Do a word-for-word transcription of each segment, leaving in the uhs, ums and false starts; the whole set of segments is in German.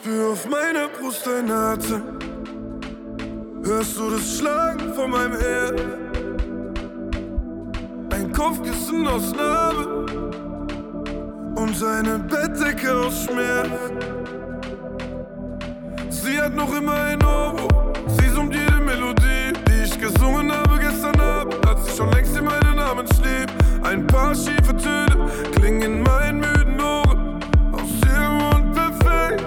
Spür auf meiner Brust dein Atem. Hörst du das Schlagen von meinem Herz? Ein Kopfkissen aus Narbe und eine Bettdecke aus Schmerz. Sie hat noch immer ein Ohr, sie summt jede Melodie, die ich gesungen habe gestern Abend, als ich schon längst in meinen Namen schlief. Ein paar schiefe Töne klingen in meinen müden Ohren, aus ihrem Mund perfekt.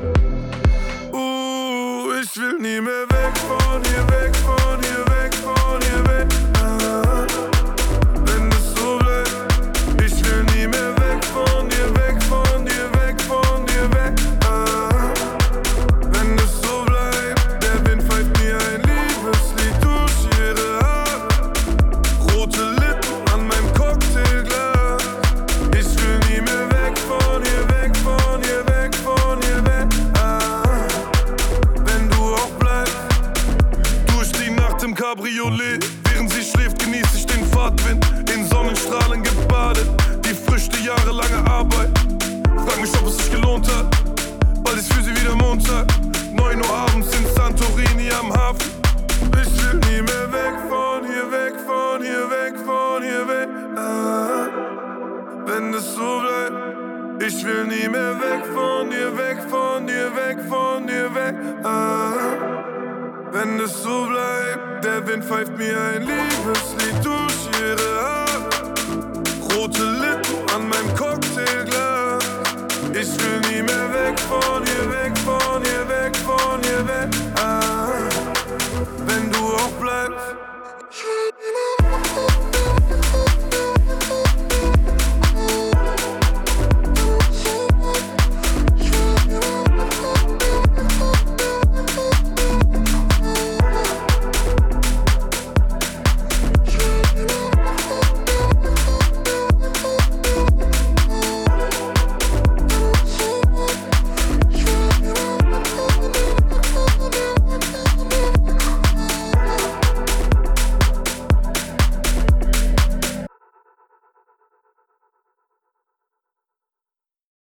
Uh, ich will nie mehr weg von hier, weg von hier, weg von hier, weg. Ah, wenn es so bleibt, ich will nie mehr weg von dir, weg von dir, weg von dir, weg. Ah, wenn es so bleibt, der Wind pfeift mir ein Liebeslied durch ihre Haare, rote Lippen an meinem Cocktailglas. Ich will nie mehr weg von hier, weg von hier, weg von hier, weg. Ah, wenn du auch bleibst, durch die Nacht im Cabriolet, während sie schläft, genieße ich den Fahrtwind, in Sonnenstrahlen gebadet, die Früchte jahrelange Arbeit. Frag mich, ob es sich gelohnt hat, bald ist für sie wieder Montag, neun Uhr abends in Santorini am Hafen. Ich will nie mehr weg von hier, weg von hier, weg von hier, weg. Ah, wenn es so bleibt, ich will nie mehr weg von dir, weg von dir, weg von dir, weg. Ah, wenn es so bleibt, der Wind pfeift mir ein Liebeslied durch ihre Haare, rote Lippen an meinem Cocktailglas. Ich will nie mehr weg von hier, weg von